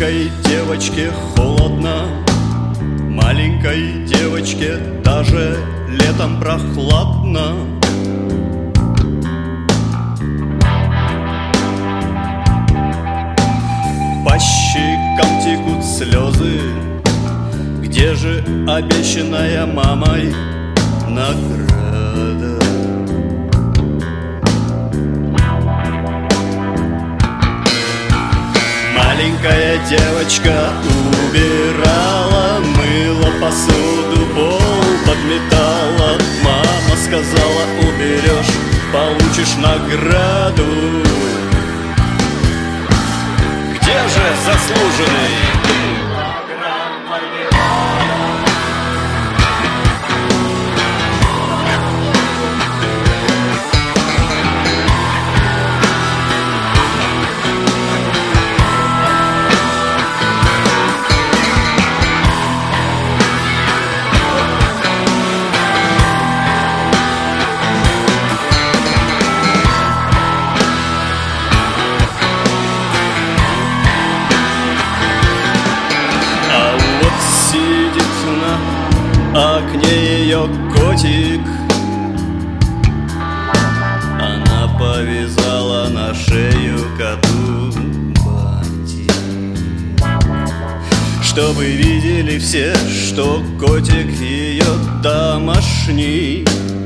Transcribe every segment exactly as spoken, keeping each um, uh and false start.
Маленькой девочке холодно, маленькой девочке даже летом прохладно. По щекам текут слезы. Где же обещанная мамой награда? Маленькая девочка убирала, мыла посуду, пол подметала. Мама сказала: уберешь, получишь награду. Где же заслуженный? А к ней ее котик, она повязала на шею коту бантик, чтобы видели все, что котик ее домашний,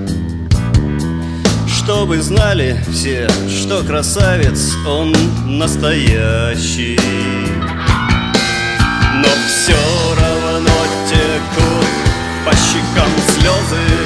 чтобы знали все, что красавец он настоящий. Но все равно текут по щекам слезы.